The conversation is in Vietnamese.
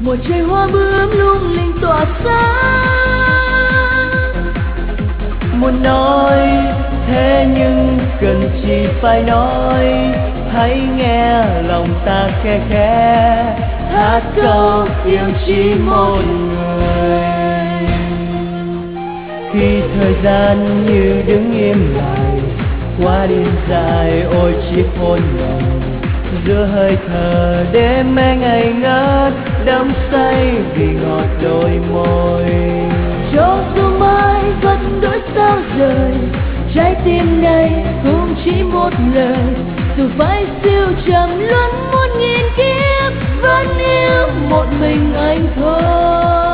một trời hoa bướm lung linh tỏa sáng. Muốn nói thế nhưng cần chi phải nói, hãy nghe lòng ta khe khẽ hát câu yêu chỉ một người. Khi thời gian như đứng im lại, qua đêm dài ôi chiếc hôn lòng, giữa hơi thở đêm mê ngây ngất đắm say vì ngọt đôi môi. Cho dù mai vẫn đổi sao rời, trái tim này cũng chỉ một lời, dù phải siêu trầm luân muôn nghìn kiếp vẫn yêu một mình anh thôi.